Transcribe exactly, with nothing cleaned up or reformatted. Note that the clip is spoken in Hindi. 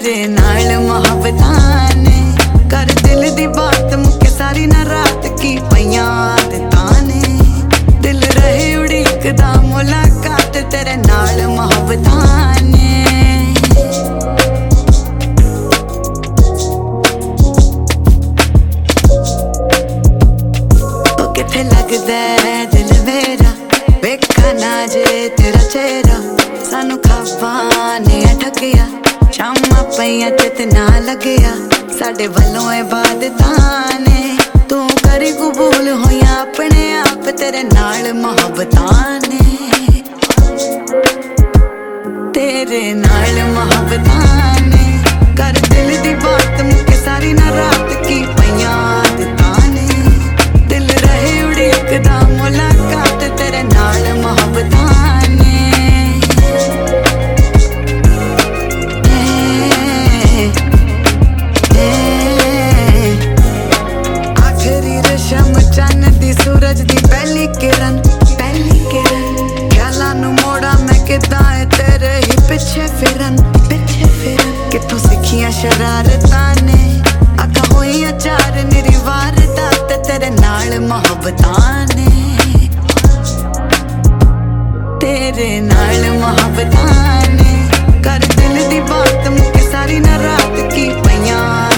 तेरे नाल मोहब्बतां ने कर दिल दी बात मुके सारी ना रात की पईयां आदतां ने दिल रहे उड़ीकदा मुलाकात तेरे नाल मोहब्बतां ने ओ किथे लगदा दिल मेरा वेखा ना जे तेरा चेहरा सानू ख्वाबां ने ठगिया शामां पईयां चित ना लगया साडे वल्लों इबादतां ने तू करी कबूल होया अपने आप तेरे नाल मोहब्बतां ने तेरे नाल मोहब्बतां ने कर दिल दी बात मुके सारी ना रात की पईयां आदतां ने दिल रहे उड़ीकदा मुलाकात तेरे नाल मोहब्बतां ने सूरज दी पहली किरण पहली किरण ख्यालां नू मोड़ा मैं किदां है तेरे ही पिछे फिरन पिछे फिरन किथों सिखियां शरारतां ने अखा होईयां चार निरी वारदात तेरे नाल मोहब्बतां ने तेरे नाल मोहब्बतां ने कर दिल दी बात मुके सारी ना रात की पईयां